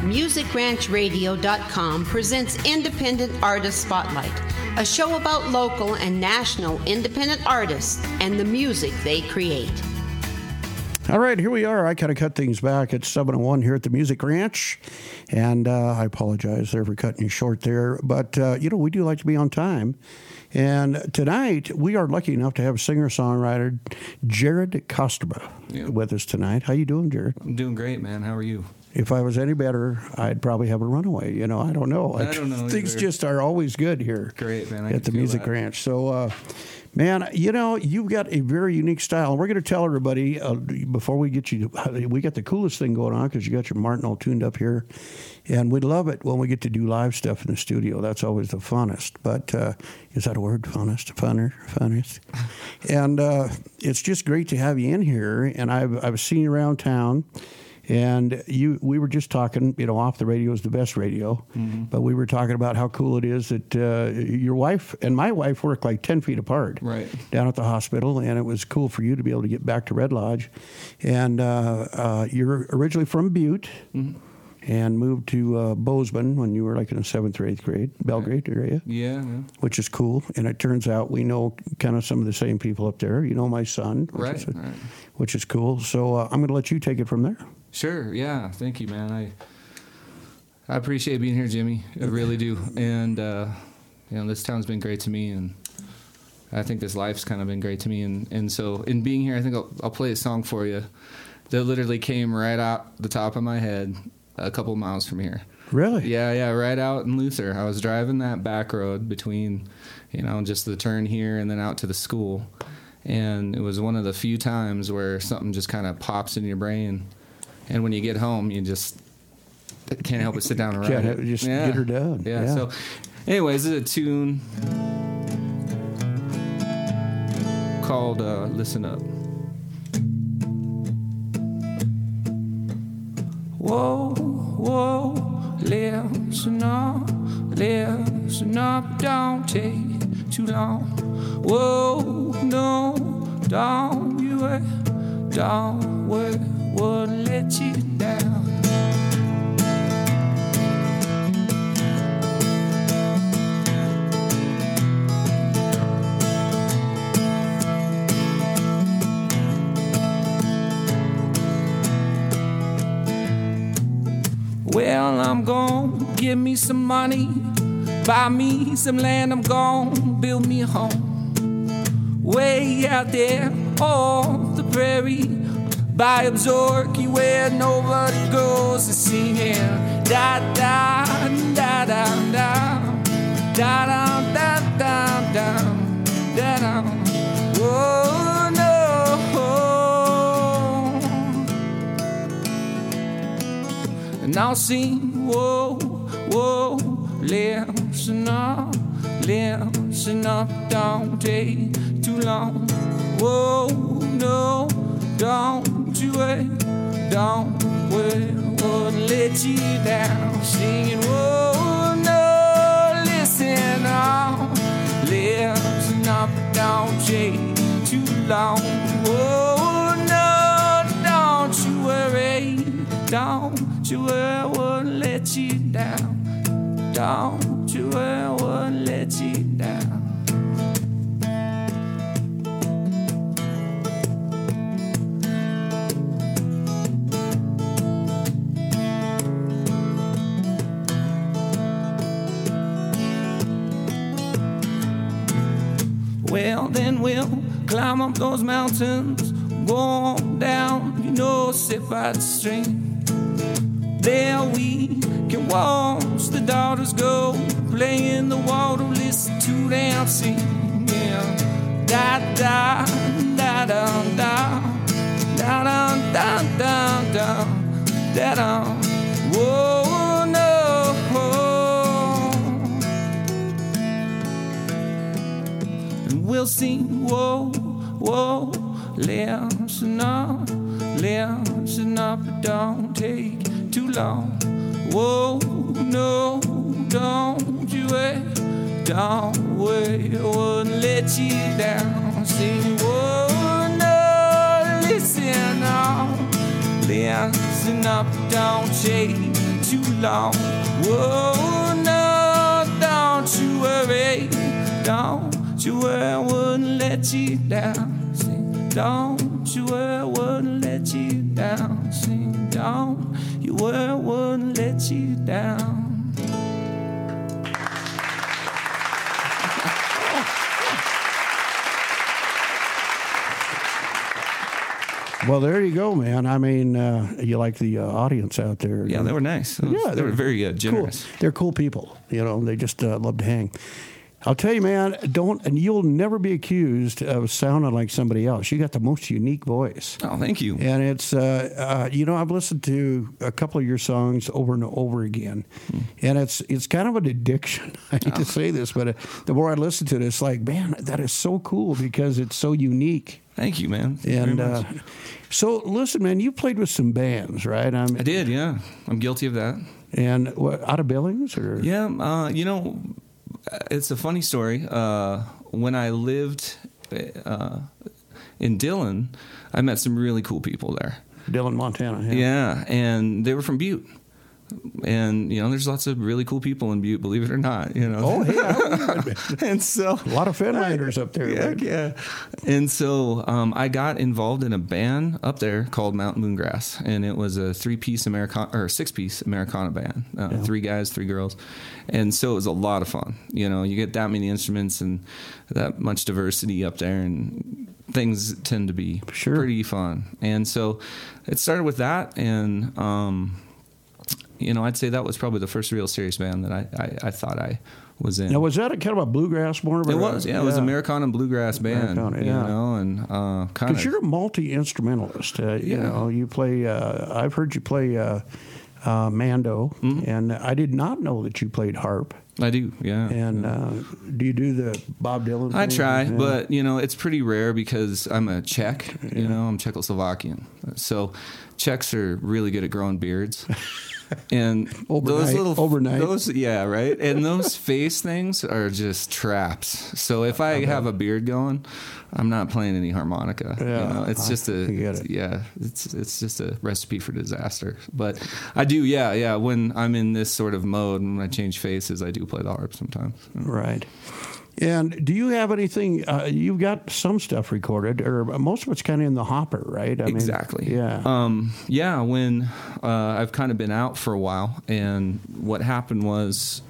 MusicRanchRadio.com presents Independent Artist Spotlight, a show about local and national independent artists and the music they create. All right, here we are. I kind of cut things back at 7:01 here at the Music Ranch, and I apologize there for cutting you short there, but, we do like to be on time. And tonight, we are lucky enough to have singer-songwriter Jared Kostrba with us tonight. How you doing, Jared? I'm doing great, man. How are you? If I was any better, I'd probably have a runaway. I don't know. I don't know Things either. just are always good here. Great, man. At the Music Ranch. So, man, you've got a very unique style. We're going to tell everybody before we get you, we got the coolest thing going on because you got your Martin all tuned up here. And we love it when we get to do live stuff in the studio. That's always the funnest. But is that a word? Funnest? Funnest? And it's just great to have you in here. And I've seen you around town. And we were just talking, off the radio is the best radio, but we were talking about how cool it is that your wife and my wife work like 10 feet apart down at the hospital, and it was cool for you to be able to get back to Red Lodge. And you're originally from Butte and moved to Bozeman when you were like in the 7th or 8th grade, Belgrade area. Yeah. Which is cool. And it turns out we know kind of some of the same people up there. You know my son, which is cool. So I'm going to let you take it from there. Sure, yeah. Thank you, man. I appreciate being here, Jimmy. I really do. And, this town's been great to me, and I think this life's kind of been great to me. And so in being here, I think I'll play a song for you that literally came right out the top of my head a couple miles from here. Really? Yeah, right out in Luther. I was driving that back road between, just the turn here and then out to the school. And it was one of the few times where something just kind of pops in your brain. And when you get home, you just can't help but sit down and write it. Just get her done. Yeah. So, anyways, this is a tune called Listen Up. Whoa, whoa, listen up, don't take too long. Whoa, no, don't you worry, wouldn't let you down. Well, I'm gonna give me some money, buy me some land, I'm gonna build me a home way out there off the prairie, by Absorky where nobody goes to singing da da da da da da da da da da da. Oh no. And I'll sing whoa whoa, listen up, don't take too long. Whoa no, don't you wait, wouldn't let you down. Singing, whoa, no, listen up, don't take too long. Whoa, no, don't you worry, wouldn't let you down. Don't you worry, wouldn't let you down. Well, then we'll climb up those mountains, go on down, sit by the stream. There we can watch the daughters go, play in the water, listen to them sing. Yeah, da da da da da da da da da da da da. Whoa no. We'll sing, whoa, whoa, listen up, don't take too long. Whoa, no, don't you wait, wouldn't let you down. Sing, whoa, no, listen up, don't take too long. Whoa, no, don't you worry. Don't you worry, I wouldn't let you down. Sing, don't you worry, I wouldn't let you down. Sing, don't you worry, I wouldn't let you down. Well, there you go, man. I mean, you like the audience out there. Yeah, they were nice. They were very generous. Cool. They're cool people. You know, they just love to hang. I'll tell you, man, and you'll never be accused of sounding like somebody else. You got the most unique voice. Oh, thank you. And it's, you know, I've listened to a couple of your songs over and over again, and it's kind of an addiction. I hate to say this, but the more I listen to it, it's like, man, that is so cool because it's so unique. Thank you, man. And so, listen, man, you played with some bands, right? I did, yeah. I'm guilty of that. And what, out of Billings, or? Yeah, you know, it's a funny story. When I lived in Dillon, I met some really cool people there. Dillon, Montana. Yeah, and they were from Butte. And, you know, there's lots of really cool people in Butte, believe it or not, you know. Oh, yeah. And so a lot of Finlanders up there. Yeah, right? Yeah. And so I got involved in a band up there called Mountain Moongrass, and it was a 6-piece Americana band. 3 guys, 3 girls. And so it was a lot of fun. You know, you get that many instruments and that much diversity up there, and things tend to be pretty fun. And so it started with that, and you know, I'd say that was probably the first real serious band that I thought I was in. Now, was that a kind of a bluegrass more? It was, yeah. It was Americana and bluegrass band, you know, and kind of. Because you're a multi-instrumentalist. You know, you play, I've heard you play Mando, and I did not know that you played harp. I do, yeah. And do you do the Bob Dylan thing? I try, but, you know, it's pretty rare because I'm a Czech, you know, I'm Czechoslovakian. So Czechs are really good at growing beards. And overnight. Yeah, right. And those face things are just traps. So if I have a beard going, I'm not playing any harmonica. Yeah, you know, it's just it's just a recipe for disaster. But I do, yeah. When I'm in this sort of mode and I change faces, I do play the harp sometimes. Right. And do you have anything? You've got some stuff recorded, or most of it's kind of in the hopper, right? Exactly. Yeah. When I've kind of been out for a while, and what happened was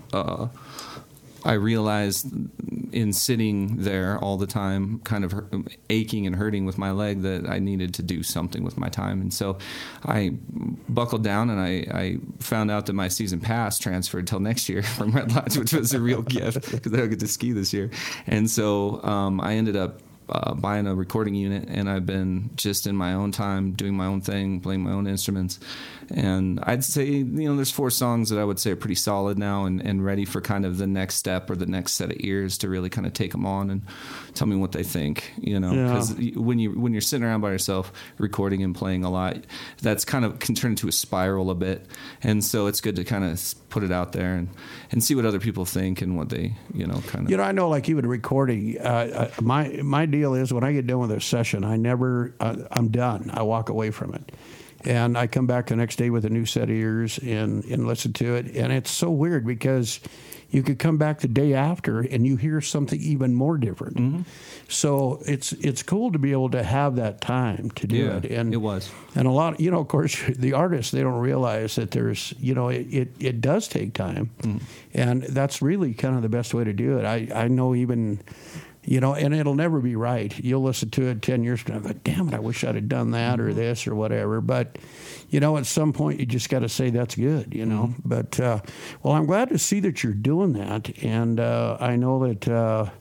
I realized in sitting there all the time, kind of aching and hurting with my leg, that I needed to do something with my time. And so I buckled down, and I found out that my season pass transferred till next year from Red Lodge, which was a real gift because I don't get to ski this year. And so I ended up buying a recording unit, and I've been just in my own time doing my own thing, playing my own instruments. And I'd say, you know, there's 4 songs that I would say are pretty solid now and ready for kind of the next step or the next set of ears to really kind of take them on and tell me what they think, you know, because when you're sitting around by yourself recording and playing a lot, that's kind of can turn into a spiral a bit. And so it's good to kind of put it out there and see what other people think and what they, you know, kind of. You know, I know, like even recording, my deal is when I get done with a session, I'm done. I walk away from it. And I come back the next day with a new set of ears and listen to it. And it's so weird because you could come back the day after and you hear something even more different. Mm-hmm. So it's cool to be able to have that time to do it. And it was. And a lot, you know, of course, the artists, they don't realize that there's, you know, it does take time. Mm. And that's really kind of the best way to do it. I know even... You know, and it'll never be right. You'll listen to it 10 years from now, but damn it, I wish I'd have done that or this or whatever. But, you know, at some point you just got to say that's good, you know. Mm-hmm. But, well, I'm glad to see that you're doing that. And I know that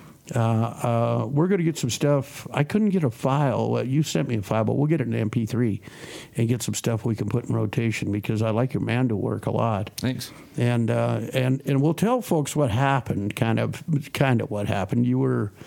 we're going to get some stuff. I couldn't get a file. Well, you sent me a file, but we'll get it in MP3 and get some stuff we can put in rotation because I like your Mando work a lot. Thanks. And we'll tell folks what happened. Kind of what happened. You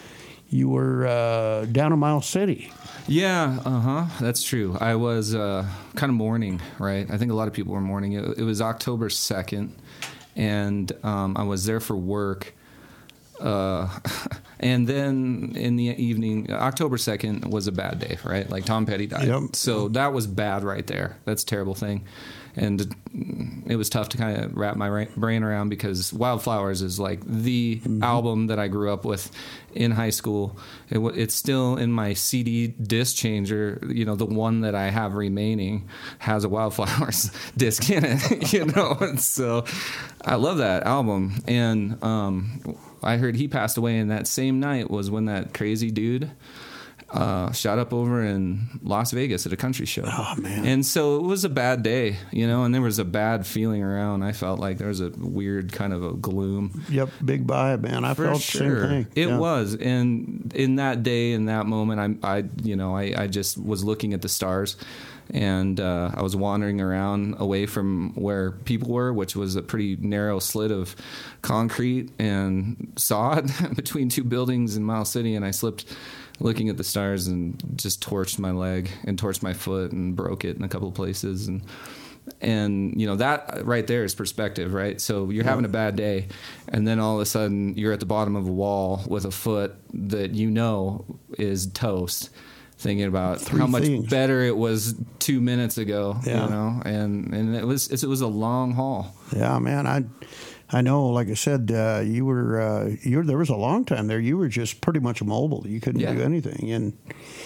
were down in Miles City. Yeah. That's true. I was kind of mourning. Right. I think a lot of people were mourning. It was October 2nd, and I was there for work. And then in the evening, October 2nd was a bad day, right? Like Tom Petty died. Yep. So that was bad right there. That's a terrible thing. And it was tough to kind of wrap my brain around because Wildflowers is like the album that I grew up with in high school. It's still in my CD disc changer. You know, the one that I have remaining has a Wildflowers disc in it, you know. And so I love that album. And I heard he passed away, and that same night was when that crazy dude shot up over in Las Vegas at a country show. Oh, man. And so it was a bad day, you know, and there was a bad feeling around. I felt like there was a weird kind of a gloom. Yep, big vibe, man. I felt the same thing. It was. And in that day, in that moment, I just was looking at the stars. And I was wandering around away from where people were, which was a pretty narrow slit of concrete and sod between two buildings in Miles City. And I slipped looking at the stars and just torched my leg and torched my foot and broke it in a couple of places. And you know, that right there is perspective, right? So you're having a bad day, and then all of a sudden you're at the bottom of a wall with a foot that you know is toast, thinking about how much better it was 2 minutes ago, you know, and it was a long haul. Yeah, man, I know, like I said, you were there was a long time there. You were just pretty much immobile. You couldn't do anything.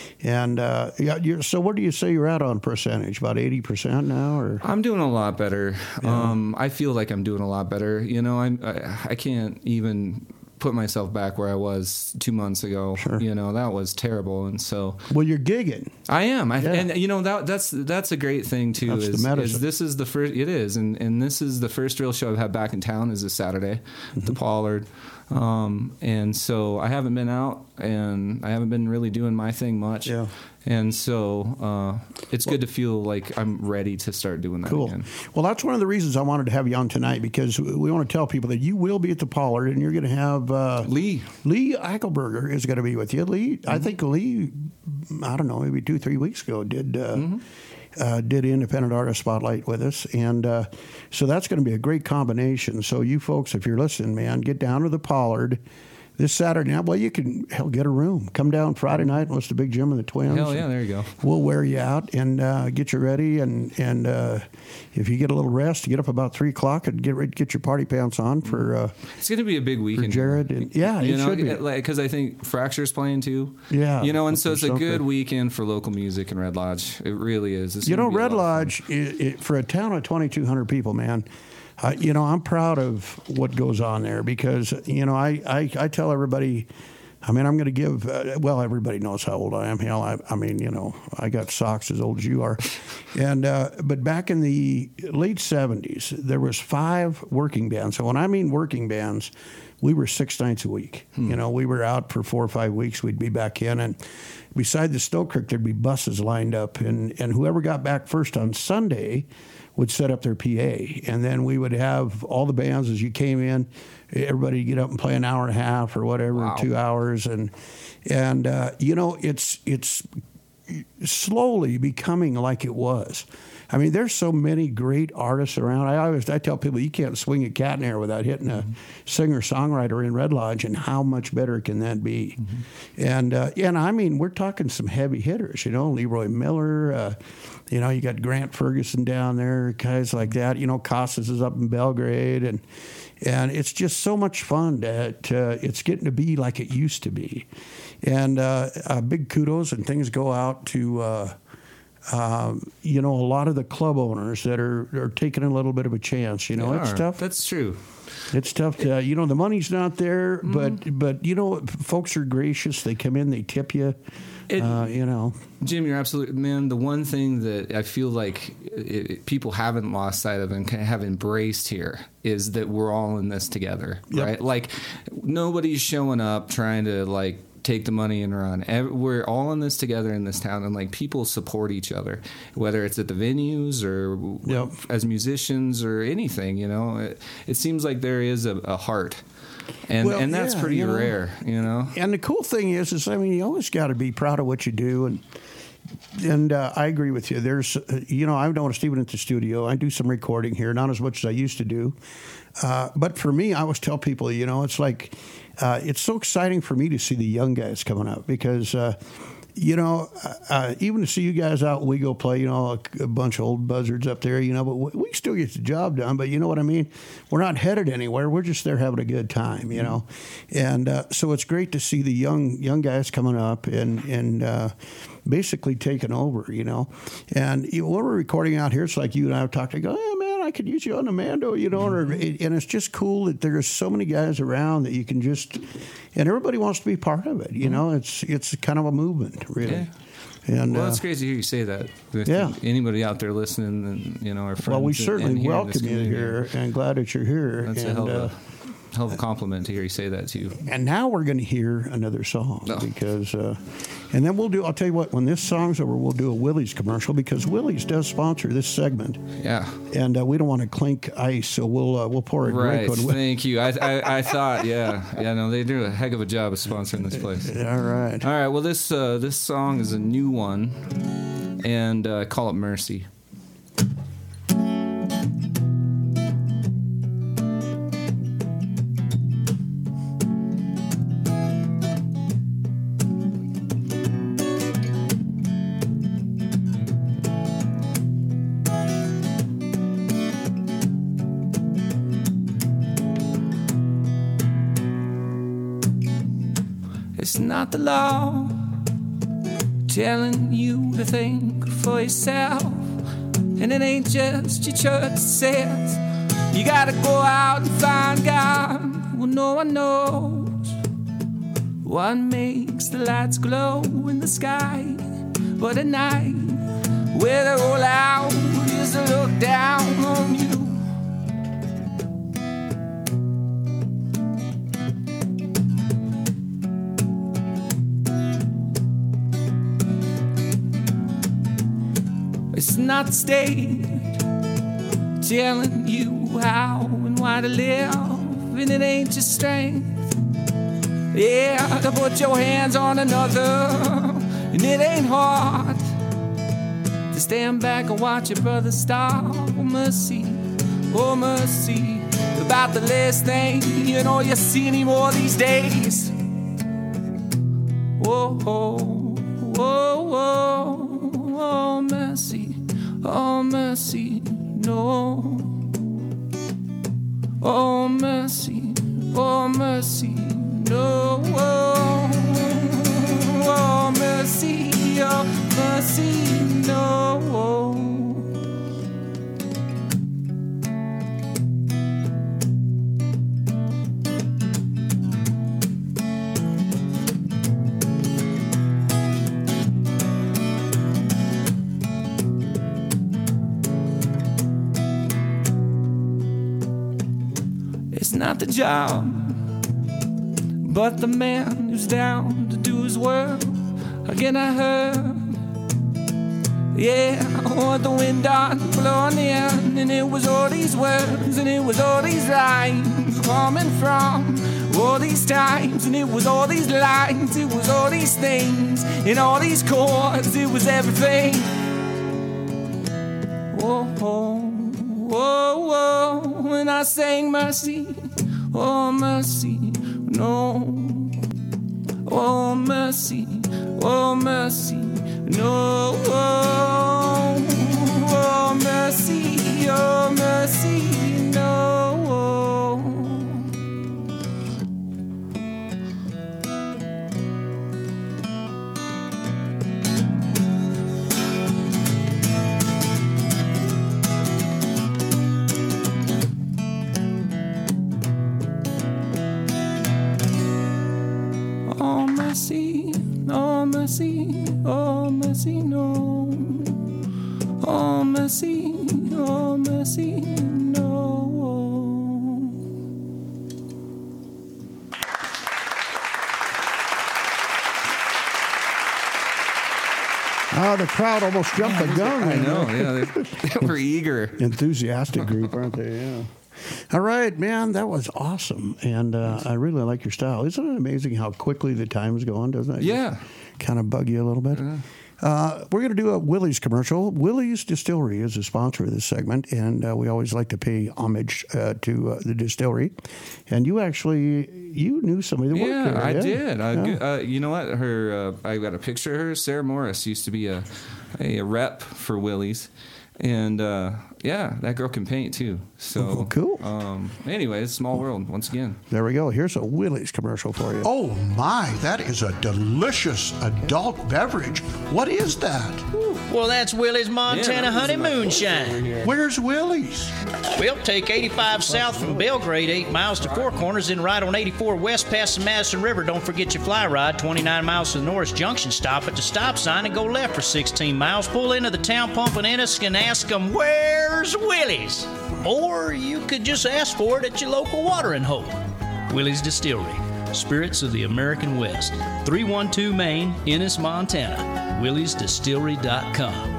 So what do you say you're at on percentage? About 80% now, or? I'm doing a lot better. Yeah. I feel like I'm doing a lot better. You know, I can't even put myself back where I was 2 months ago. Sure. You know, that was terrible. And so, well, you're gigging. I am. And you know, that's a great thing too. That's the medicine. This is the first. It is, and this is the first real show I've had back in town. Is this Saturday at the Pollard. And so I haven't been out, and I haven't been really doing my thing much. Yeah. And so it's good to feel like I'm ready to start doing that again. Well, that's one of the reasons I wanted to have you on tonight, because we want to tell people that you will be at the Pollard, and you're going to have Lee Eichelberger is going to be with you. Lee, I think Lee, I don't know, maybe 2-3 weeks ago did Independent Artist Spotlight with us, and so that's going to be a great combination. So you folks, if you're listening, man, get down to the Pollard this Saturday night. Well, you can get a room. Come down Friday night and listen to Big Jim and the Twins. Hell yeah, there you go. We'll wear you out and get you ready. And if you get a little rest, get up about 3 o'clock and get your party pants on for. It's going to be a big weekend. For Jared, and it should be, because I think Fracture's playing too. Yeah, you know, and so it's a good weekend for local music in Red Lodge. It really is. You know, Red Lodge for a town of 2,200 people, man. You know, I'm proud of what goes on there, because, you know, I tell everybody, I mean, I'm going to give, well, everybody knows how old I am. Hell, I mean, you know, I got socks as old as you are. And but back in the late 70s, there was 5 working bands. So when I mean working bands, we were 6 nights a week. You know, we were out for 4 or 5 weeks. We'd be back in. And beside the Stoke Creek, there'd be buses lined up. And whoever got back first on Sunday would set up their PA, and then we would have all the bands as you came in. Everybody get up and play an hour and a half or whatever, 2 hours, and you know, it's slowly becoming like it was. I mean, there's so many great artists around. I tell people you can't swing a cat in air without hitting a singer-songwriter in Red Lodge, and how much better can that be? And I mean, we're talking some heavy hitters, you know, Leroy Miller, you know, you got Grant Ferguson down there, guys like that. You know, Casas is up in Belgrade, and it's just so much fun that it's getting to be like it used to be. And big kudos and things go out to you know, a lot of the club owners that are taking a little bit of a chance. You know, it's tough. That's true. It's tough to, you know, the money's not there, but you know, folks are gracious. They come in, they tip you. You know, Jim, you're absolutely, man. The one thing that I feel like people haven't lost sight of and have embraced here is that we're all in this together, right? Like, nobody's showing up trying to like take the money and run. We're all in this together in this town, and like people support each other, whether it's at the venues or as musicians or anything. You know, it seems like there is a heart. And that's pretty rare, you know. And the cool thing is I mean, you always got to be proud of what you do, and I agree with you. There's, I don't Steven at the studio. I do some recording here, not as much as I used to do. But for me, I always tell people, it's like, it's so exciting for me to see the young guys coming up because, even to see you guys out, we go play, a bunch of old buzzards up there, but we still get the job done. But you know what I mean? We're not headed anywhere. We're just there having a good time, And so it's great to see the young guys coming up and basically taking over, And when we're recording out here, it's like you and I have talked. I go, oh, man, I could use you on the Mando, and it's just cool that there's so many guys around that you can and everybody wants to be part of it. It's kind of a movement, really. Yeah. And, it's crazy to hear you say that. If anybody out there listening, and our friends. Well, we certainly welcome you here, and glad that you're here. That's a hell of a compliment to hear you say that too. And now we're going to hear another song because, and then I'll tell you what, when this song's over, we'll do a Willie's commercial because Willie's does sponsor this segment. Yeah. And we don't want to clink ice, so we'll pour a drink on Willie's. Thank you. I thought, no, they do a heck of a job of sponsoring this place. All right. All right. Well, this song is a new one, and call it Mercy. It's not the law telling you to think for yourself, and it ain't just your church that says you gotta go out and find God. Well, no one knows what makes the lights glow in the sky, but at night where they're all out is to look down on you. It's not the state telling you how and why to live, and it ain't your strength, to put your hands on another, and it ain't hard to stand back and watch your brother starve. Oh mercy, about the last thing you see anymore these days. Mercy, no. Oh mercy, no. Oh mercy, no. It's not the job, but the man who's down to do his work. Again I heard, I heard the wind on blowing in, and it was all these words, and it was all these lines coming from all these times, and it was all these lines, it was all these things, and all these chords, it was everything. And I sang mercy, oh mercy, no. Oh mercy, no. Oh mercy, no. Oh mercy, no. Oh mercy, no. Oh, the crowd almost jumped the gun. I know, they were eager. Enthusiastic group, aren't they? Yeah. All right, man, that was awesome. And I really like your style. Isn't it amazing how quickly the time's going, doesn't it? Yeah. Kind of bug you a little bit. We're going to do a Willie's commercial. Willie's Distillery is a sponsor of this segment, and we always like to pay homage to the distillery. And you knew somebody that worked there. I did. You know what? I got a picture of her. Sarah Morris used to be a rep for Willie's. And, that girl can paint, too. So cool. Anyway, it's a small world, once again. There we go. Here's a Willie's commercial for you. Oh, my, that is a delicious adult beverage. What is that? Well, that's Willie's Montana Honey Moonshine. Where's Willie's? Well, take 85 south from Belgrade, 8 miles to Four Corners, then right on 84 west past the Madison River. Don't forget your fly ride, 29 miles to the Norris Junction. Stop at the stop sign and go left for 16 miles. Pull into the town pump in Ennis and ask them, where's Willie's? Or you could just ask for it at your local watering hole. Willie's Distillery, Spirits of the American West, 312 Main, Ennis, Montana. WilliesDistillery.com.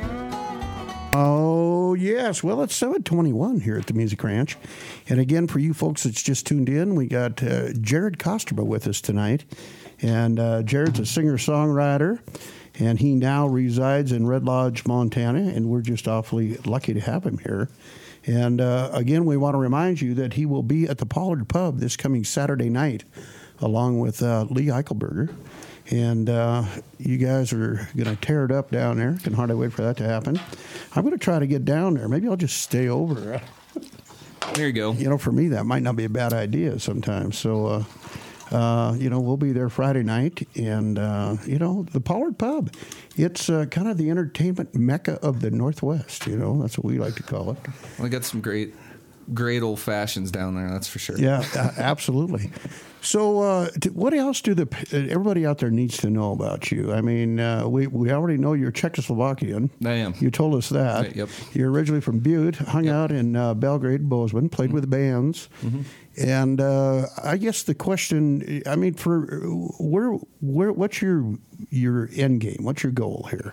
Oh, yes. Well, it's 7:21 here at the Music Ranch. And again, for you folks that's just tuned in, we got Jared Kosterba with us tonight. And Jared's a singer-songwriter, and he now resides in Red Lodge, Montana, and we're just awfully lucky to have him here. And again, we want to remind you that he will be at the Pollard Pub this coming Saturday night, along with Lee Eichelberger. And you guys are going to tear it up down there. Can hardly wait for that to happen. I'm going to try to get down there. Maybe I'll just stay over. There you go. You know, for me, that might not be a bad idea sometimes. So, we'll be there Friday night. And, the Pollard Pub, it's kind of the entertainment mecca of the Northwest. You know, that's what we like to call it. Well, I got some great old fashions down there, that's for sure. Yeah, absolutely. So what else do everybody out there needs to know about you? I mean, we already know you're Czechoslovakian. I am. You told us that. Right, yep. You're originally from Butte, hung out in Belgrade, Bozeman, played with bands. Mm-hmm. And I guess the question, I mean, for what's your end game? What's your goal here?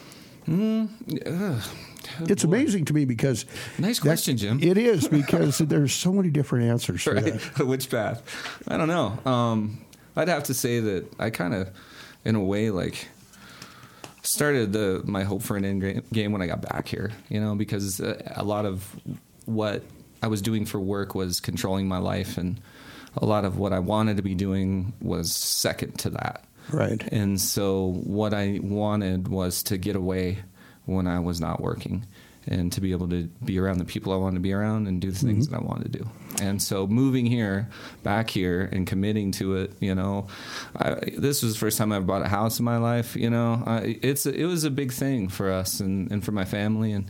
It's amazing to me because... Nice question, Jim. It is, because there's so many different answers for that. Which path? I don't know. I'd have to say that I kind of, in a way, like, started my hope for an end game when I got back here, because a lot of what I was doing for work was controlling my life, and a lot of what I wanted to be doing was second to that. Right. And so what I wanted was to get away when I was not working, and to be able to be around the people I wanted to be around and do the things that I wanted to do. And so moving back here and committing to it, this was the first time I ever bought a house in my life. It was a big thing for us and for my family, and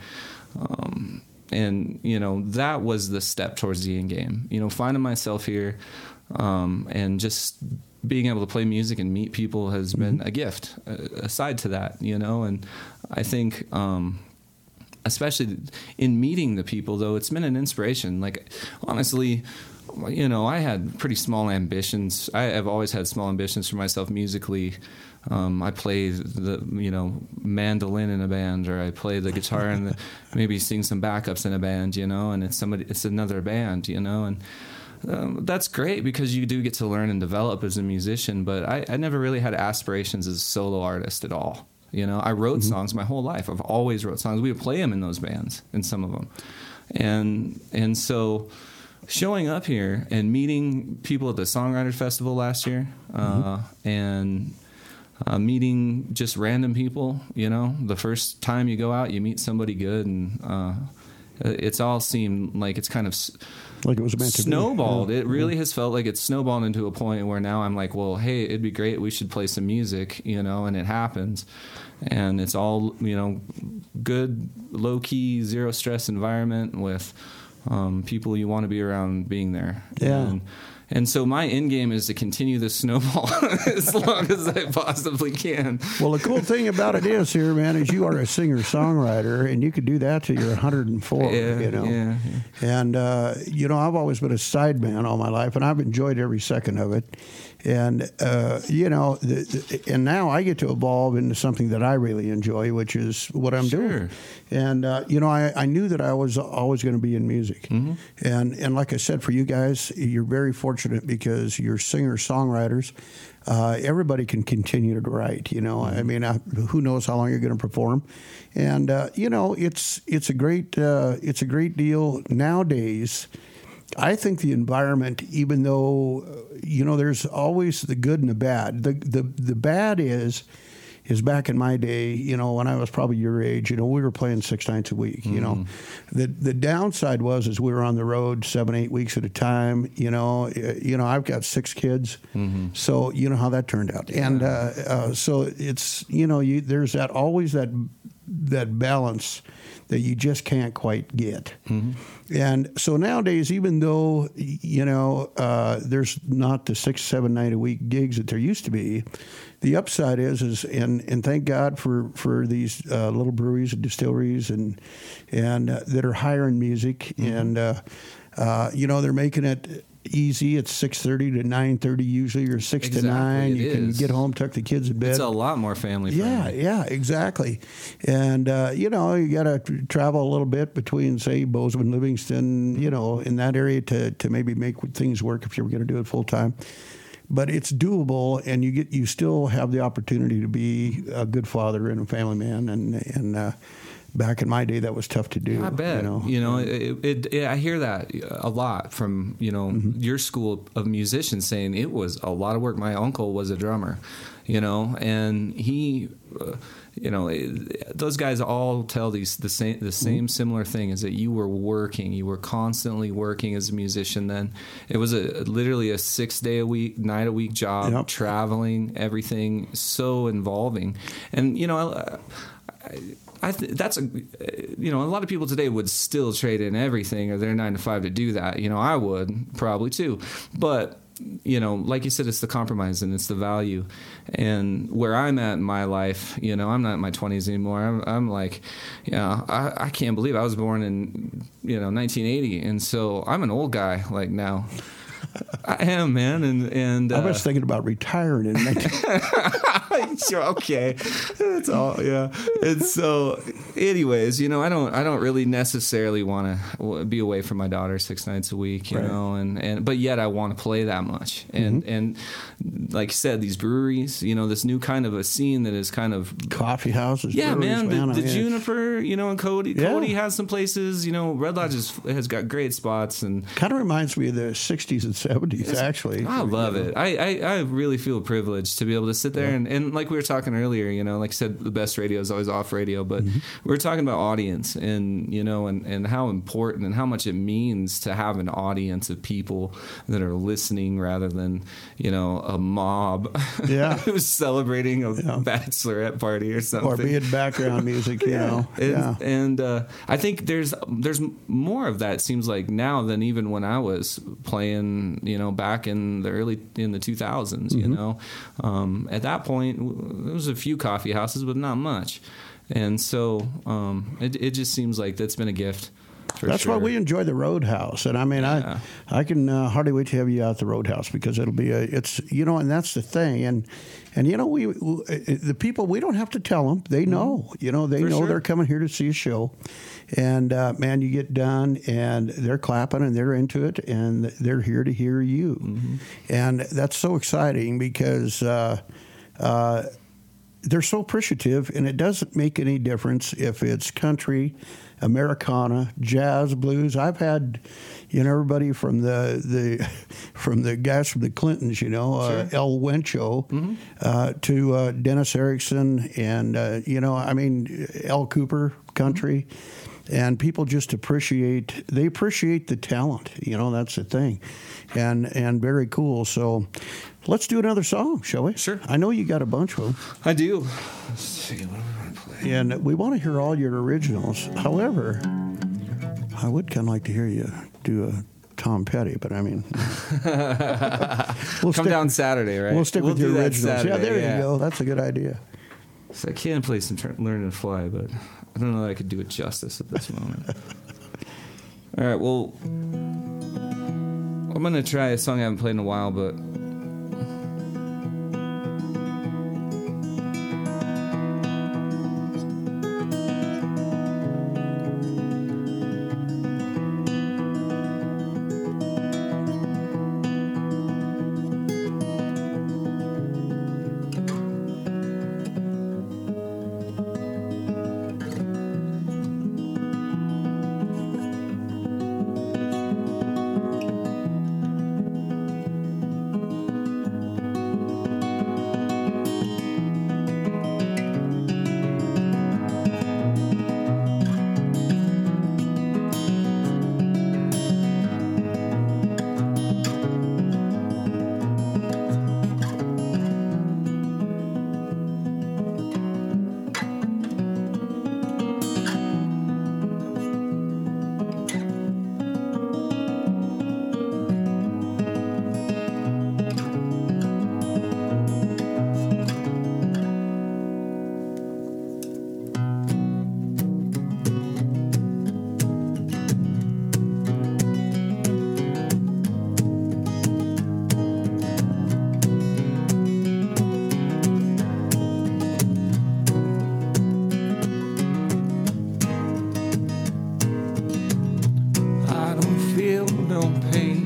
that was the step towards the end game. Finding myself here, and just being able to play music and meet people has been a gift, aside to that, and I think, especially in meeting the people, though, it's been an inspiration. Like, honestly, I had pretty small ambitions. I have always had small ambitions for myself musically. I play the mandolin in a band, or I play the guitar and maybe sing some backups in a band, and it's another band, and that's great because you do get to learn and develop as a musician. But I never really had aspirations as a solo artist at all. I wrote songs my whole life. I've always wrote songs. We would play them in those bands, in some of them, and so showing up here and meeting people at the Songwriters Festival last year, and meeting just random people. The first time you go out, you meet somebody good, and it's all seemed like it's kind of like it was meant to snowballed. be. It really has felt like it's snowballed into a point where now I'm like, well, hey, it'd be great. We should play some music, and it happens. And it's all, good, low key, zero stress environment with people you want to be around being there. Yeah. And so my end game is to continue this snowball as long as I possibly can. Well, the cool thing about it is here, man, is you are a singer-songwriter, and you could do that till you're 104, Yeah. And, I've always been a sideman all my life, and I've enjoyed every second of it. And, and now I get to evolve into something that I really enjoy, which is what I'm doing. And, I knew that I was always going to be in music. Mm-hmm. And like I said, for you guys, you're very fortunate because you're singer-songwriters. everybody can continue to write. I mean, who knows how long you're going to perform, and it's a great deal nowadays. I think the environment, even though there's always the good and the bad. The bad is back in my day, when I was probably your age, we were playing 6 nights a week. The downside was we were on the road 7-8 weeks at a time. I've got 6 kids, so you know how that turned out. Yeah. And so it's there's always that balance that you just can't quite get. And so nowadays, even though there's not the 6-7 night a week gigs that there used to be, the upside is and thank God for these little breweries and distilleries and that are hiring music, and they're making it easy. It's 6:30 to 9:30 usually, or 6 to 9. You can get home, tuck the kids in bed. It's a lot more family friendly. Yeah, exactly. And you got to travel a little bit between, say, Bozeman, Livingston, in that area to maybe make things work if you were going to do it full time. But it's doable, and you still have the opportunity to be a good father and a family man, and back in my day, that was tough to do. I bet. I hear that a lot from your school of musicians saying it was a lot of work. My uncle was a drummer, and he, those guys all tell the same similar thing, is that you were constantly working as a musician. Then it was literally a night a week job, traveling, everything so involving, and that's a lot of people today would still trade in everything or their 9 to 5 to do that. I would probably too, but like you said, it's the compromise and it's the value. And where I'm at in my life, I'm not in my 20s anymore. I'm like, I can't believe I was born in 1980, and so I'm an old guy like now. I am, man, and I was thinking about retiring in 19. Sure, okay, that's all. Yeah, and so, anyways, I don't really necessarily want to be away from my daughter 6 nights a week, you know, but yet I want to play that much, and like you said, these breweries, this new kind of a scene that is kind of coffee houses. Yeah, man, the Juniper, and Cody. Yeah. Cody has some places. Red Lodge has got great spots, and kind of reminds me of the 60s and 70s, actually. I love it. I really feel privileged to be able to sit there and like we were talking earlier, like I said, the best radio is always off radio, but we were talking about audience and, and how important and how much it means to have an audience of people that are listening rather than, a mob who's celebrating a bachelorette party or something. Or being background music, And I think there's more of that, seems like, now than even when I was playing, back in the 2000s, at that point there was a few coffee houses, but not much. And so it just seems like that's been a gift. That's why we enjoy the Roadhouse, and I mean, I can hardly wait to have you out the Roadhouse, because it'll be and that's the thing, and we the people, we don't have to tell them, they know, they're coming here to see a show, and man, you get done and they're clapping and they're into it and they're here to hear you, and that's so exciting because they're so appreciative, and it doesn't make any difference if it's country, Americana, jazz, blues. I've had, everybody from the guys from the Clintons, El Wencho, to Dennis Erickson, and Al Cooper, country, and people just appreciate the talent. That's the thing, and very cool. So let's do another song, shall we? Sure. I know you got a bunch of them. I do. Let's see, what do we want to play? And we want to hear all your originals. However, I would kind of like to hear you do a Tom Petty, but I mean, come down Saturday, right? We'll stick with your originals. Saturday, there you go. That's a good idea. So I can play some Learn to Fly, but I don't know that I could do it justice at this moment. All right, well, I'm going to try a song I haven't played in a while, but no pain.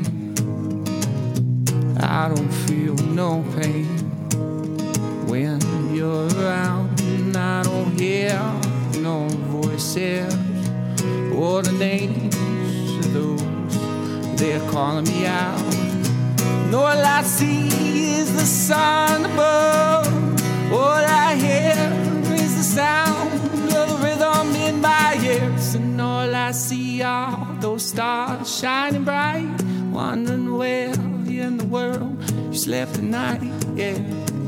I don't feel no pain when you're around. And I don't hear no voices or the names of those they're calling me out. And all I see is the sun above. All I hear is the sound of the rhythm in my ears. And all I see are those stars shining bright, wondering where in the world you slept at night, yeah.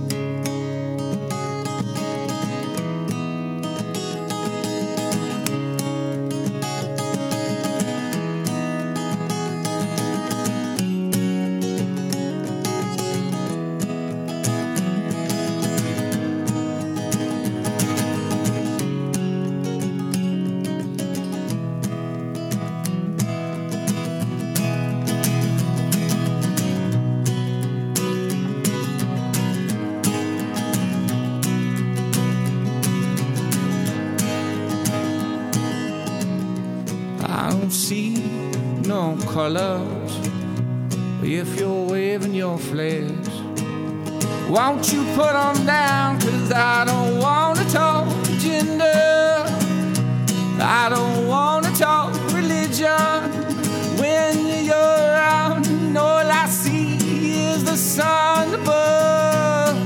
I don't see no colors if you're waving your flags. Won't you put them down, 'cause I don't wanna talk gender, I don't wanna talk religion. When you're around, all I see is the sun above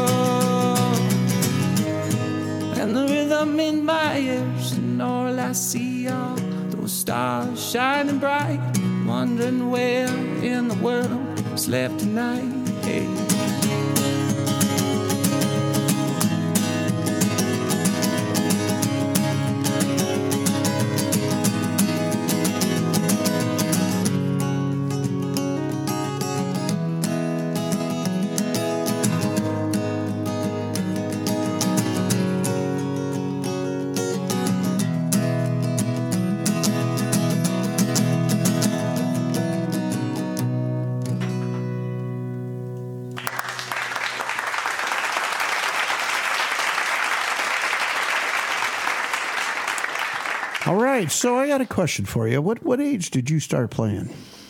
and the rhythm in my ears. And all I see are those stars shining bright, wondering where in the world slept tonight, hey. All right, so I got a question for you. What age did you start playing?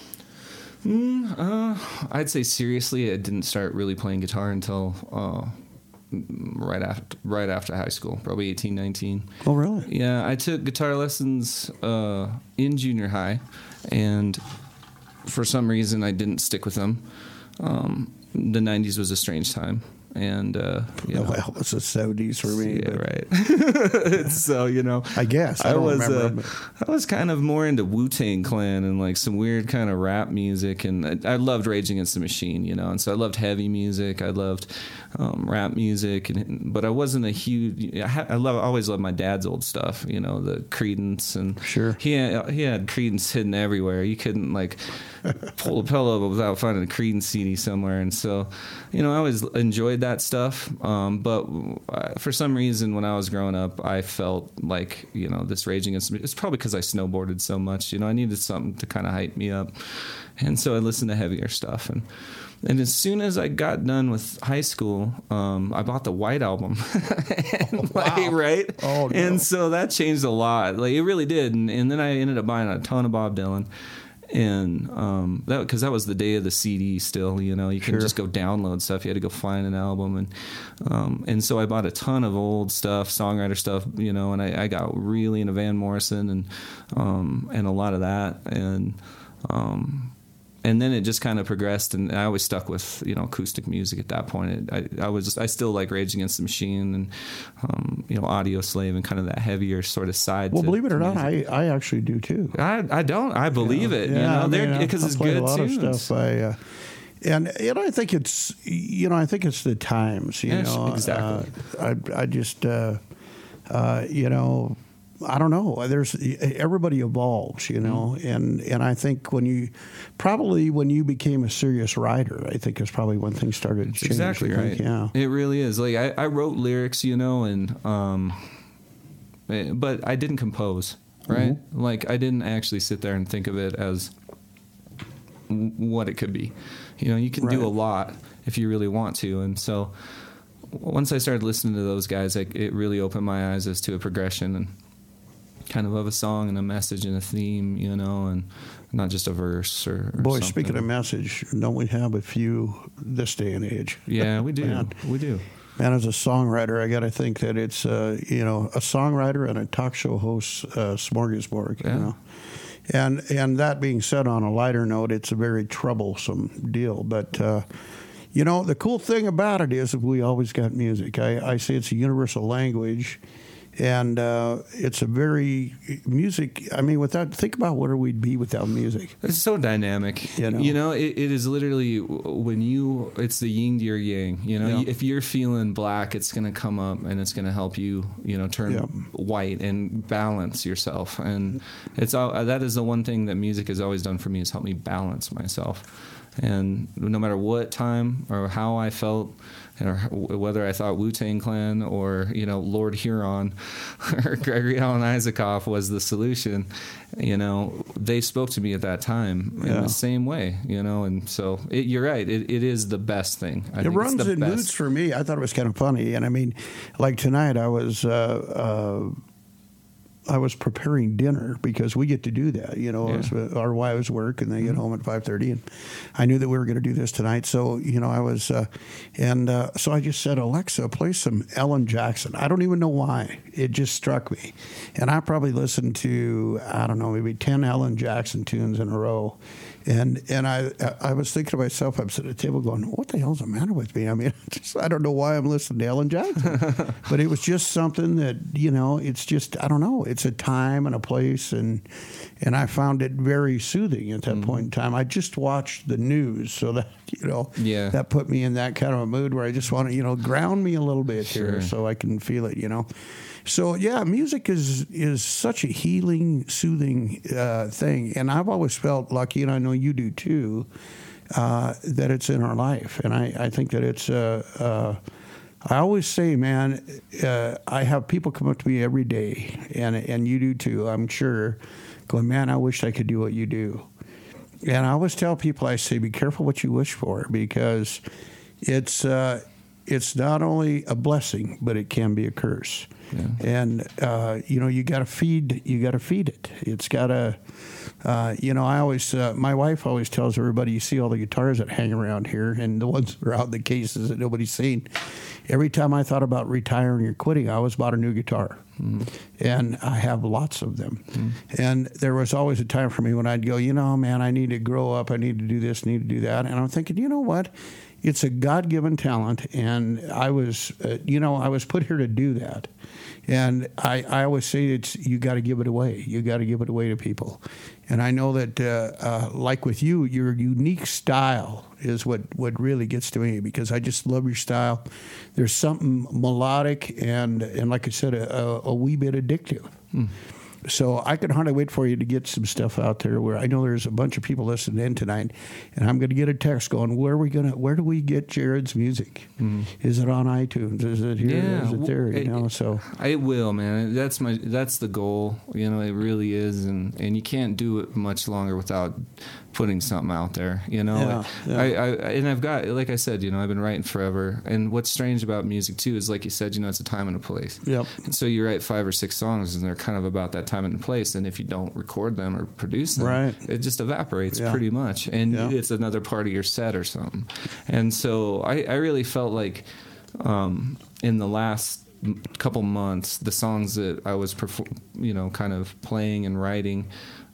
I'd say seriously, I didn't start really playing guitar until right after high school, probably 18, 19. Oh, really? Yeah, I took guitar lessons in junior high, and for some reason I didn't stick with them. The 90s was a strange time. And well, it's the 70s for me. Yeah, right. So I guess I remember. I was kind of more into Wu-Tang Clan and like some weird kind of rap music, and I loved Rage Against the Machine, and so I loved heavy music. I loved rap music, but I wasn't a huge. I always loved my dad's old stuff, the Creedence, and sure he had Creedence hidden everywhere. You couldn't like pull a pillow without finding a Creedence CD somewhere, and so I always enjoyed that stuff, but for some reason when I was growing up I felt like this Rage Against the Machine, it's probably because I snowboarded so much, I needed something to kind of hype me up, and so I listened to heavier stuff, and as soon as I got done with high school, I bought the White Album. Wow. Right? Oh, no. And so that changed a lot, like it really did, and then I ended up buying a ton of Bob Dylan. And because that was the day of the CD still, you couldn't just go download stuff. You had to go find an album, and so I bought a ton of old stuff, songwriter stuff, and I got really into Van Morrison and a lot of that, and then it just kind of progressed, and I always stuck with acoustic music at that point. I still like Rage Against the Machine and Audio Slave and kind of that heavier sort of side. Well, believe it or not, I actually do too. I don't. I believe it. Yeah, because it's good a lot tunes. Of stuff. And I think it's the times. Exactly. I just I don't know. Everybody evolves, and I think when you became a serious writer, I think is probably when things started to change. Exactly right. Yeah, it really is. Like I wrote lyrics, and but I didn't compose, right? Mm-hmm. Like I didn't actually sit there and think of it as what it could be. You can do a lot if you really want to, and so once I started listening to those guys, it really opened my eyes as to a progression, kind of a song and a message and a theme, you know, and not just a verse or Boy, something. speaking of message, don't we have a few this day and age? Yeah, we do. Man. We do. Man, as a songwriter, I got to think that it's, a songwriter and a talk show host smorgasbord, you know. And that being said, on a lighter note, it's a very troublesome deal. But, the cool thing about it is that we always got music. I say it's a universal language. And it's a very music. I mean, think about where we'd be without music. It's so dynamic. It is literally it's the yin to your yang. If you're feeling black, it's going to come up and it's going to help you, turn white and balance yourself. And that is the one thing that music has always done for me, is help me balance myself. And no matter what time or how I felt, or whether I thought Wu-Tang Clan or Lord Huron or Gregory Alan Isaacoff was the solution, they spoke to me at that time in the same way, and so you're right, it is the best thing. It runs in moods for me. I thought it was kind of funny, and I mean, like tonight I was preparing dinner because we get to do that, our wives work and they get home at 5:30, and I knew that we were going to do this tonight. So, I was, so I just said, Alexa, play some Ellen Jackson. I don't even know why. It just struck me. And I probably listened to, I don't know, maybe 10 Ellen Jackson tunes in a row. And I was thinking to myself, I'm sitting at the table going, what the hell's the matter with me? I mean, I don't know why I'm listening to Ellen Jackson. But it was just something that, it's just, I don't know. It's a time and a place. And I found it very soothing at that point in time. I just watched the news. So that, that put me in that kind of a mood where I just want to, ground me a little bit here so I can feel it, So, music is such a healing, soothing thing. And I've always felt lucky, and I know you do too, that it's in our life. And I think that it's, I always say, man, I have people come up to me every day, and you do too, I'm sure, going, man, I wish I could do what you do. And I always tell people, I say, be careful what you wish for, because it's not only a blessing, but it can be a curse. Yeah. And you got to feed it. It's got to. I always, my wife always tells everybody, you see all the guitars that hang around here, and the ones that are out in the cases that nobody's seen. Every time I thought about retiring or quitting, I always bought a new guitar. And I have lots of them. And there was always a time for me when I'd go, man, I need to grow up. I need to do this, need to do that. And I'm thinking, you know what? It's a God-given talent, and I was put here to do that. And I always say you got to give it away. You got to give it away to people. And I know that, like with you, your unique style is what really gets to me, because I just love your style. There's something melodic and like I said, a wee bit addictive. So I can hardly wait for you to get some stuff out there, where I know there's a bunch of people listening in tonight, and I'm going to get a text going, where do we get Jared's music? Is it on iTunes? Is it here? Yeah, is it there? So it will, man. That's the goal. It really is, and you can't do it much longer without putting something out there. I've got, like I said, I've been writing forever. And what's strange about music too is, like you said, it's a time and a place. Yep. And so you write 5 or 6 songs, and they're kind of about that time and place. And if you don't record them or produce them, it just evaporates pretty much. And it's another part of your set or something. And so I really felt like in the last couple months, the songs that I was kind of playing and writing,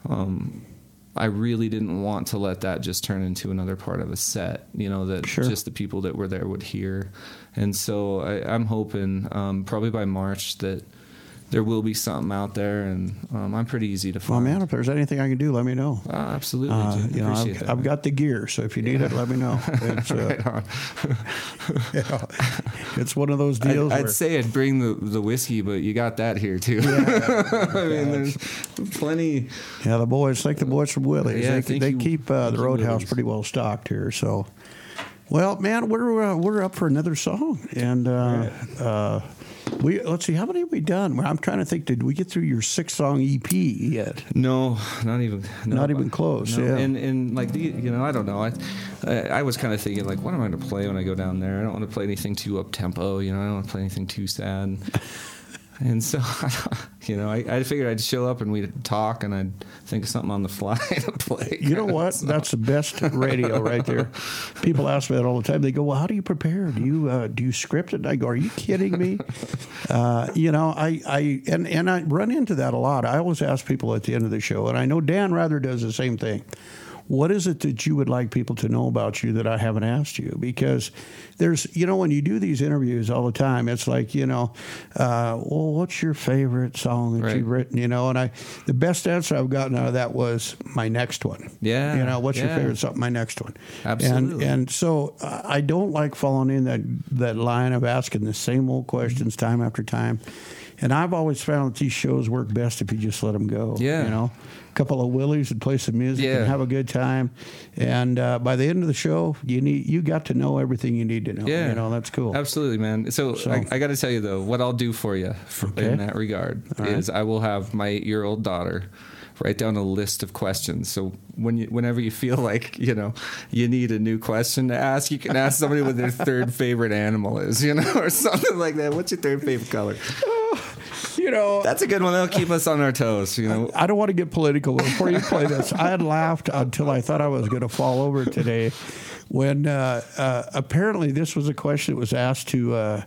I really didn't want to let that just turn into another part of a set, that just the people that were there would hear. And so I'm hoping probably by March that there will be something out there, and I'm pretty easy to find. Well, man, if there's anything I can do, let me know. Absolutely. I've got the gear, so if you need it, let me know. It's, right on. It's one of those deals. I'd say I'd bring the whiskey, but you got that here too. There's plenty. Yeah, the boys from Willie's. Yeah, they keep the Roadhouse pretty well stocked here. So, well, man, we're up for another song, and let's see, how many have we done? I'm trying to think. Did we get through your 6-song EP yet? No, not even. No, not even close. No. Yeah, and like I don't know. I was kind of thinking, like, what am I going to play when I go down there? I don't want to play anything too up tempo. I don't want to play anything too sad. And so, I figured I'd show up and we'd talk and I'd think of something on the fly to play. You know what? That's the best radio right there. People ask me that all the time. They go, well, how do you prepare? Do you script it? And I go, are you kidding me? I run into that a lot. I always ask people at the end of the show, and I know Dan Rather does the same thing. What is it that you would like people to know about you that I haven't asked you? Because there's, when you do these interviews all the time, it's like, well, what's your favorite song that you've written? And the best answer I've gotten out of that was my next one. Yeah. What's your favorite song? My next one. Absolutely. And so I don't like falling in that line of asking the same old questions time after time. And I've always found that these shows work best if you just let them go. Yeah. A couple of willies and play some music and have a good time. And by the end of the show, you got to know everything you need to know. Yeah. That's cool. Absolutely, man. So I got to tell you, though, what I'll do for you in that regard is I will have my 8-year-old daughter write down a list of questions. So whenever you feel like, you need a new question to ask, you can ask somebody what their third favorite animal is, or something like that. What's your third favorite color? That's a good one. That'll keep us on our toes. I don't want to get political, but before you play this, I had laughed until I thought I was going to fall over today when apparently this was a question that was asked to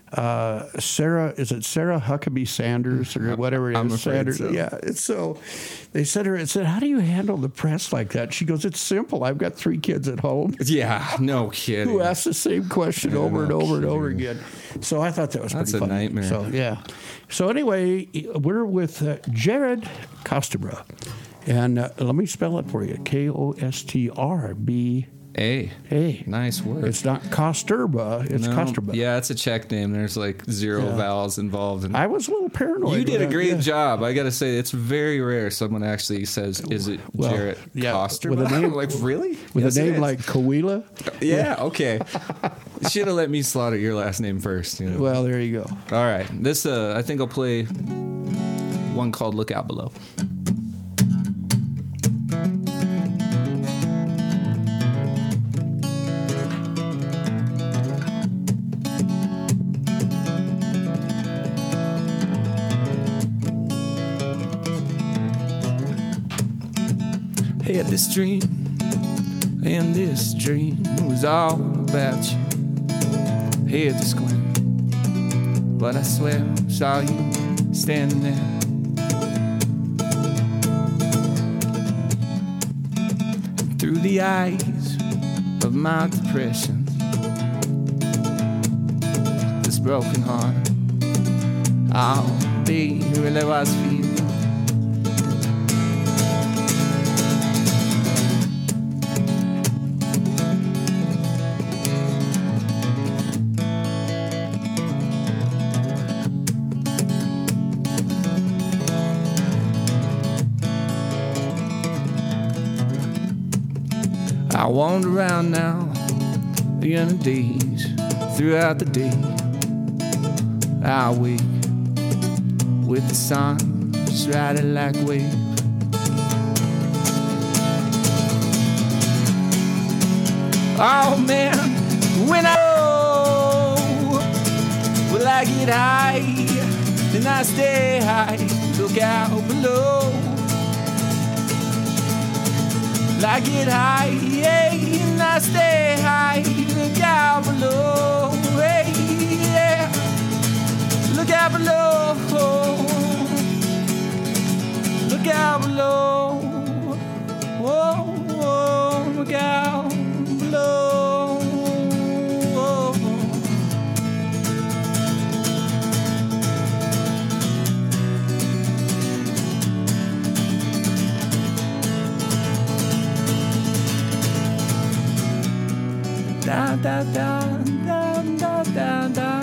Sarah. Is it Sarah Huckabee Sanders or whatever it is? I'm afraid Sanders. so. Yeah. So they said how do you handle the press like that? She goes, it's simple. I've got 3 kids at home. Yeah, no kidding. Who ask the same question over and over and over again. So I thought that was pretty funny. That's a nightmare. So, yeah. So anyway, we're with Jared Kostrba. And let me spell it for you. Kostrba. A. Nice word. It's not Kostrba. It's Kostrba. Yeah, it's a Czech name. There's like 0 vowels involved. I was a little paranoid. You did a great job. I got to say, it's very rare someone actually says, is it Jarrett Kostrba? With a name, like, really? With a name like Coahuila? Yeah, okay. You should have let me slaughter your last name first. Well, there you go. All right. This, I think I'll play one called Look Out Below. Had this dream, and this dream was all about you. Had to squint, but I swear I saw you standing there. And through the eyes of my depression, this broken heart, oh, baby, really was feeling. I wander around now, the end of days, throughout the day. I wake with the sun just riding like a wave. Oh man, when I will I get high, then I stay high, look out below. I get high, yeah, and I stay high. Look out below, hey, yeah. Look out below, look out below, whoa, whoa, look out below. Da da da da da da da.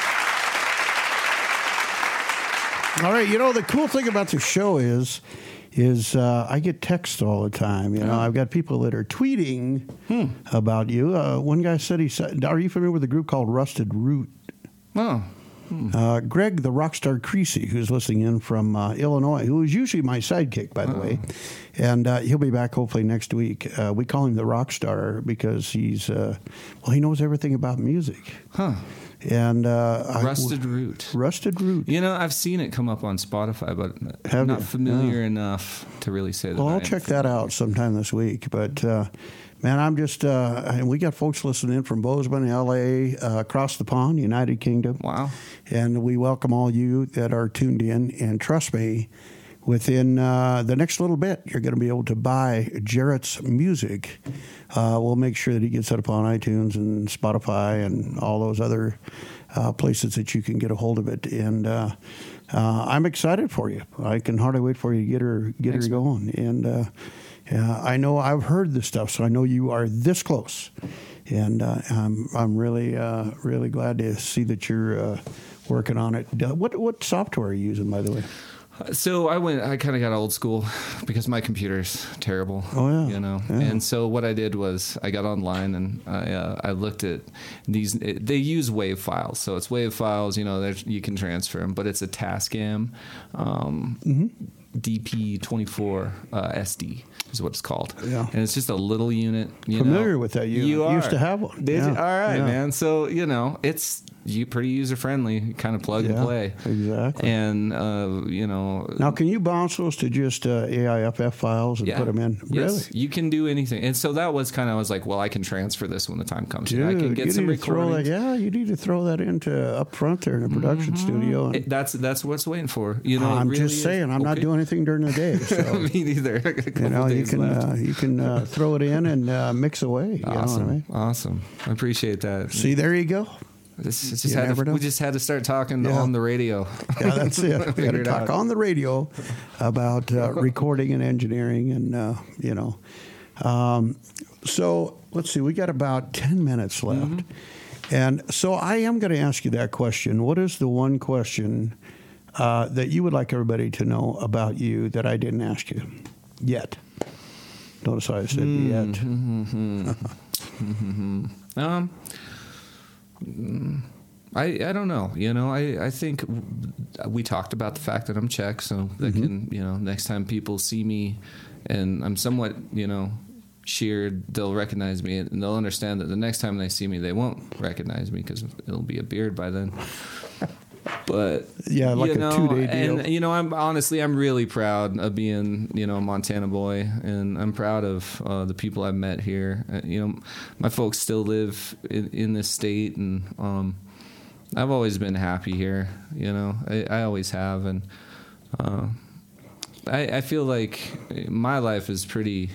All right, the cool thing about the show is is I get texts all the time. You know, I've got people that are tweeting about you. One guy said, are you familiar with a group called Rusted Root? Oh. Greg, the Rockstar Creasy, who's listening in from Illinois, who is usually my sidekick, by the way, and he'll be back hopefully next week. We call him the Rockstar because he knows everything about music. Huh. And Rusted Root. Rusted Root. You know, I've seen it come up on Spotify, but Have not you? familiar enough to really say that. Well, I'll check that out sometime this week. But, man, I'm just, and we got folks listening in from Bozeman, L.A., across the pond, United Kingdom. Wow. And we welcome all you that are tuned in. And trust me, within the next little bit, you're going to be able to buy Jarrett's music. We'll make sure that he gets it up on iTunes and Spotify and all those other places that you can get a hold of it. And I'm excited for you. I can hardly wait for you to get her going. And I know I've heard this stuff, so I know you are this close. And I'm really really glad to see that you're working on it. What software are you using, by the way? So I kind of got old school because my computer's terrible. Oh, yeah. You know, Yeah. and so what I did was I got online and I looked at these. They use WAV files, so it's WAV files. You know, you can transfer them, but it's a Tascam DP24 SD is what it's called. Yeah. And it's just a little unit. Familiar with that unit. You are. Used to have one. Did Yeah. you? All right, Yeah. man. So it's pretty user friendly. Kind of plug and play. Exactly. And you know. Now, can you bounce those to just AIFF files and put them in? Yes, Really? you can do anything. And so that was kind of, I was like, well, I can transfer this when the time comes. Dude, I can get some need to throw that. recordings. Yeah, you need to throw that into up front there in a production studio. And That's what's waiting for. You know, I'm it really just saying, I'm not okay. doing anything during the day. So. Me neither. You know, you can throw it in and mix away. You Awesome, know what I mean? awesome. I appreciate that. See, there you go. We just had to start talking on the radio. Yeah, that's it. We got to Figure it talk out. on the radio about recording and engineering, and you know. So let's see. We got about 10 minutes left, and so I am going to ask you that question. What is the one question that you would like everybody to know about you that I didn't ask you yet? Notice how I said yet. I don't know. You know, I think we talked about the fact that I'm Czech, so that can, you know, next time people see me and I'm somewhat, you know, sheared, they'll recognize me and they'll understand that the next time they see me, they won't recognize me because it'll be a beard by then. But yeah, like you know, a 2-day deal. And you know, I'm really proud of being, you know, a Montana boy, and I'm proud of the people I've met here. You know, my folks still live in this state, and I've always been happy here. You know, I always have, and I feel like my life is pretty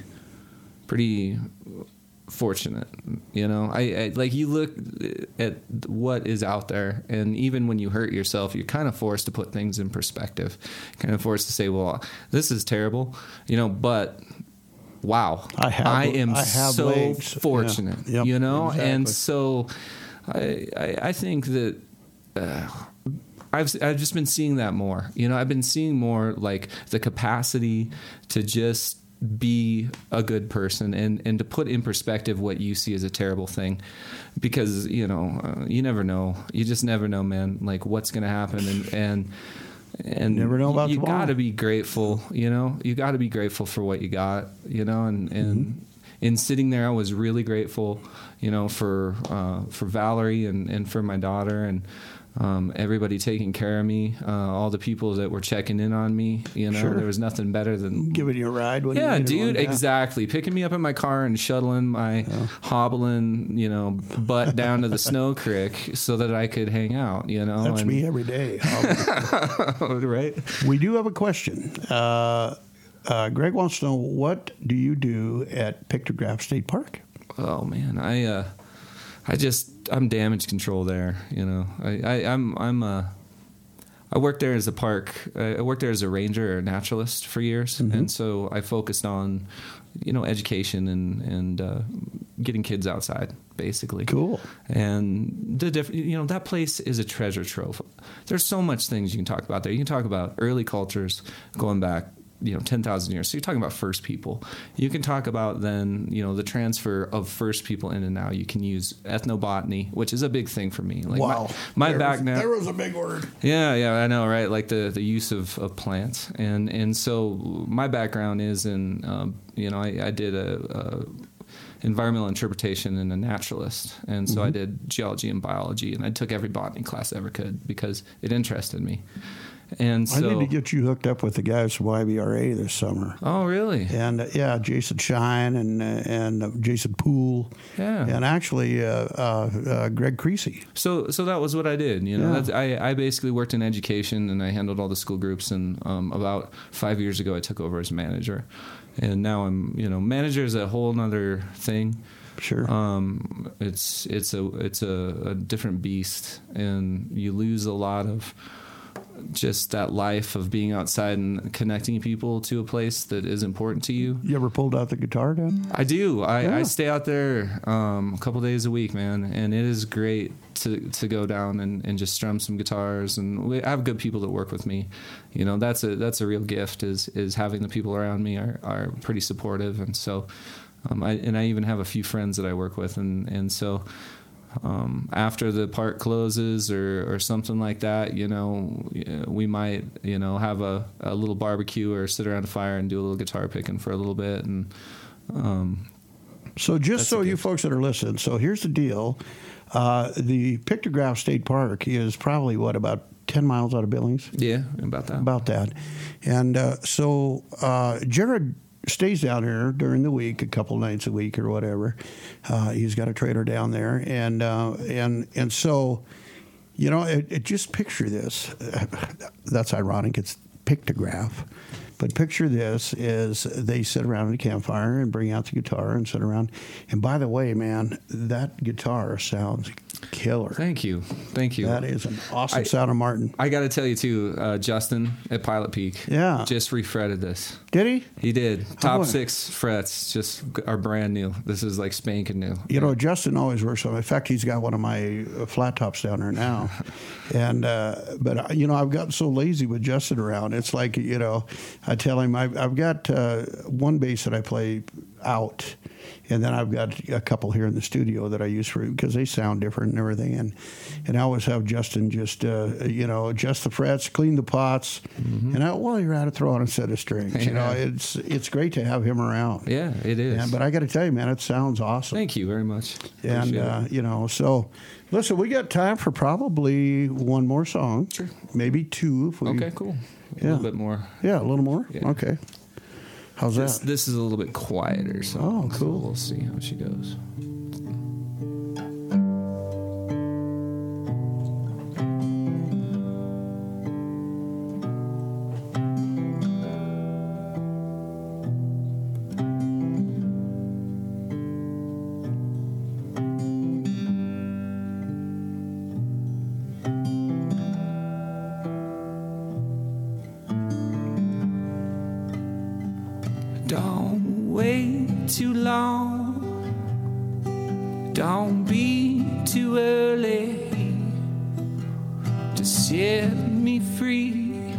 fortunate. You know, I like, you look at what is out there, and even when you hurt yourself, you're kind of forced to put things in perspective, kind of forced to say, well, this is terrible, you know, but wow, I am so legs. fortunate. Yeah. Yep, you know, exactly. and so I think that I've just been seeing that more. You know, I've been seeing more like the capacity to just be a good person and to put in perspective what you see as a terrible thing, because you know, you never know. You just never know, man. Like what's going to happen, and never know about you tomorrow. got to be grateful. You know, you got to be grateful for what you got. You know, and in sitting there, I was really grateful. You know, for Valerie and for my daughter and. Everybody taking care of me, all the people that were checking in on me, you know, There was nothing better than giving you a ride. When yeah, you dude, one. exactly. Picking me up in my car and shuttling my hobbling, you know, butt down to the snow creek so that I could hang out, you know. That's me every day. Right. We do have a question. Greg wants to know, what do you do at Pictograph State Park? Oh man, I'm damage control there. You know, I worked there as a park. I worked there as a ranger or naturalist for years, and so I focused on, you know, education and getting kids outside, basically. Cool. And you know, that place is a treasure trove. There's so much things you can talk about there. You can talk about early cultures going back 10,000 years. So you're talking about first people. You can talk about then, the transfer of first people in and out. You can use ethnobotany, which is a big thing for me. Like wow. My background. There was a big word. Yeah, I know, right? Like the use of plants. And so my background is in, I did a environmental interpretation and a naturalist. And so I did geology and biology, and I took every botany class I ever could because it interested me. And so, I need to get you hooked up with the guys from YBRA this summer. Oh, really? And Jason Shine and Jason Poole. Yeah. And actually Greg Creasy. So that was what I did. I basically worked in education, and I handled all the school groups. And about 5 years ago, I took over as manager. And now I'm, manager is a whole nother thing. Sure. It's a different beast, and you lose a lot of just that life of being outside and connecting people to a place that is important to you. You ever pulled out the guitar, Dan? I do. I stay out there a couple days a week, man, and it is great to go down and just strum some guitars. And I have good people that work with me. That's a real gift is having the people around me are pretty supportive, and so I even have a few friends that I work with, and so. After the park closes or something like that, we might, have a little barbecue or sit around a fire and do a little guitar picking for a little bit. And so just so you folks that are listening, so here's the deal. The Pictograph State Park is probably, about 10 miles out of Billings? Yeah, about that. About that. And so Jared stays down here during the week, a couple nights a week or whatever. He's got a trailer down there, and so, just picture this. That's ironic. It's Pictograph, but picture this: is they sit around at a campfire and bring out the guitar and sit around. And by the way, man, that guitar sounds killer. Thank you. That is an awesome sound of Martin. I got to tell you too, Justin at Pilot Peak. Yeah. Just refretted this. Did he? He did. Top 6 frets just are brand new. This is like spanking new. Justin always works on. In fact, he's got one of my flat tops down there now. And but I've gotten so lazy with Justin around. It's like I tell him I've got one bass that I play out. And then I've got a couple here in the studio that I use because they sound different and everything. And I always have Justin just, adjust the frets, clean the pots. Mm-hmm. And while you're at it, throw on a set of strings. Yeah. It's great to have him around. Yeah, it is. But I got to tell you, man, it sounds awesome. Thank you very much. And, so listen, we got time for probably one more song. Sure. Maybe two. Okay, cool. A little bit more. Yeah, a little more? Yeah. Okay. How's that? This is a little bit quieter, so, cool. So we'll see how she goes. Don't wait too long. Don't be too early to set me free.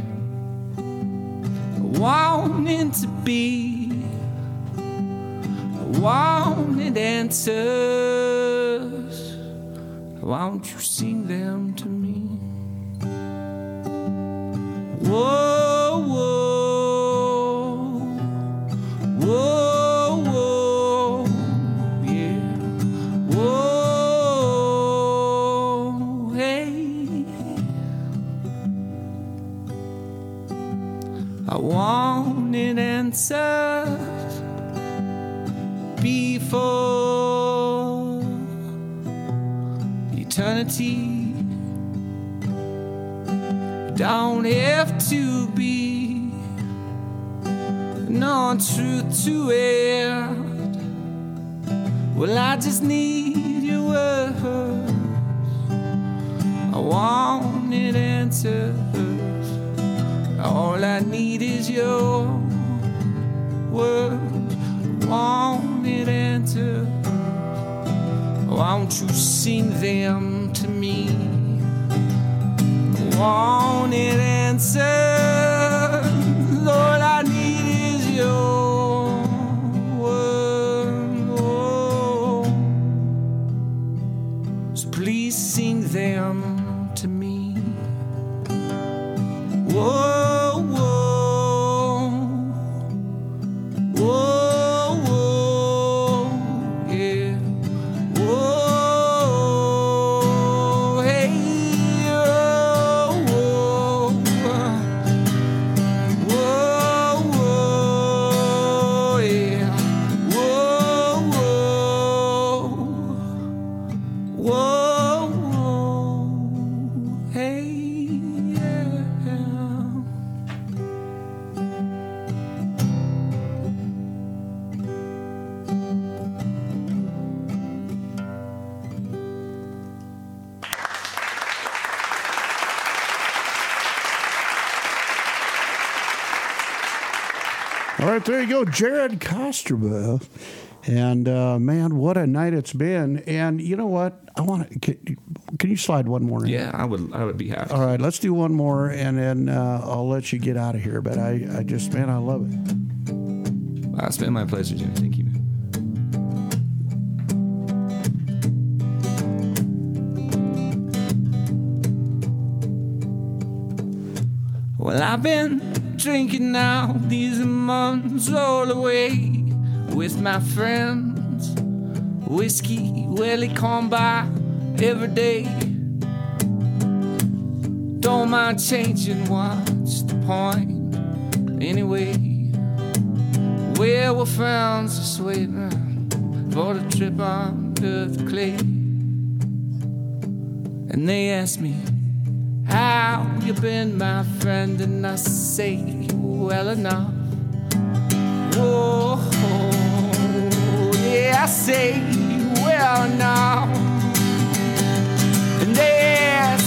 Wanting to be, wanted answers. Won't you sing them to me? Whoa, whoa. Whoa, whoa, yeah. Whoa, hey. I wanted answers before eternity. Don't have to be no truth to it. Well, I just need your words. I wanted answers. All I need is your words. I wanted answers. Won't you sing them to me? I wanted answers. All I need so please sing them to me. Whoa, whoa, whoa, whoa, yeah, whoa, hey, oh, whoa, whoa, whoa, yeah, whoa, whoa, whoa, hey, yeah. All right, there you go, Jared Kostrba. And man, what a night it's been. And you know what? I want to. Can you slide one more in? Yeah, I would be happy. All right, let's do one more, and then I'll let you get out of here. But I just, man, I love it. It's been my pleasure, Jimmy. Thank you, man. Well, I've been drinking now these months all away with my friends. Whiskey, well, it come by every day. Don't mind changing, what's the point anyway? Well, we're friends just waiting for the trip under the clay. And they ask me, how you been, my friend? And I say, well enough. Whoa, yeah, I say, well enough. And they ask,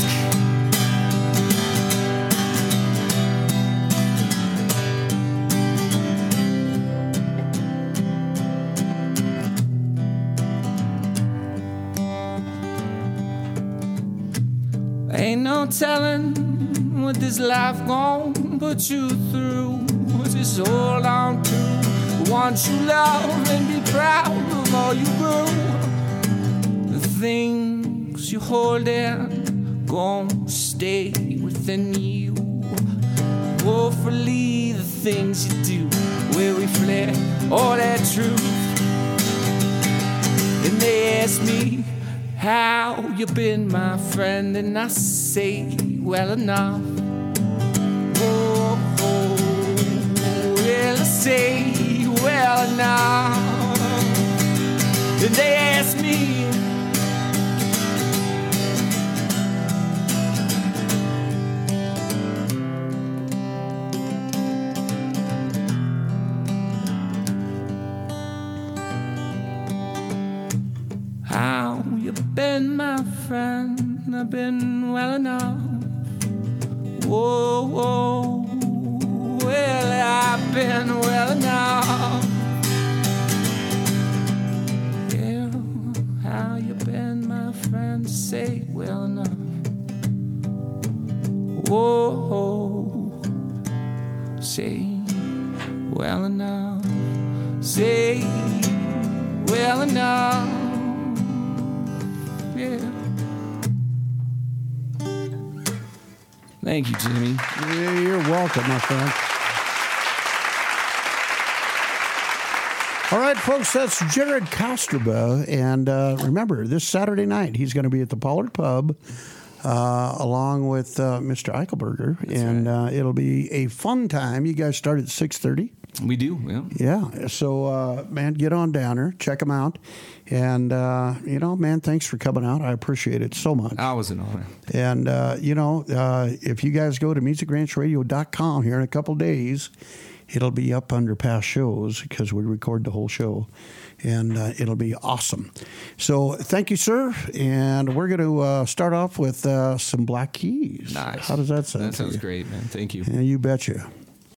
ain't no telling what this life gon' put you through. Just hold on to what you love and be proud of all you grew. The things you hold in gon' stay within you. Hopefully the things you do will reflect all that truth. And they ask me, how you been, my friend? And I say, well enough. Oh, oh, well, I say, well enough. And they ask me, how you been, my friend? I've been well enough. Whoa, whoa, well, I've been well enough. Yeah, how you been, my friend? Say well enough. Whoa, say well enough. Say well enough. Yeah. Thank you, Jimmy. Yeah, you're welcome, my friend. All right, folks, that's Jared Kostrba. And remember, this Saturday night, he's going to be at the Pollard Pub along with Mr. Eichelberger. That's and right. It'll be a fun time. You guys start at 6:30. We do, yeah. Yeah. So, man, get on down there. Check them out. And, you know, man, thanks for coming out. I appreciate it so much. It was an honor. And, you know, if you guys go to musicranchradio.com here in a couple days, it'll be up under past shows because we record the whole show. And it'll be awesome. So thank you, sir. And we're going to start off with some Black Keys. Nice. How does that sound? That sounds great, man. Thank you. Yeah, you betcha.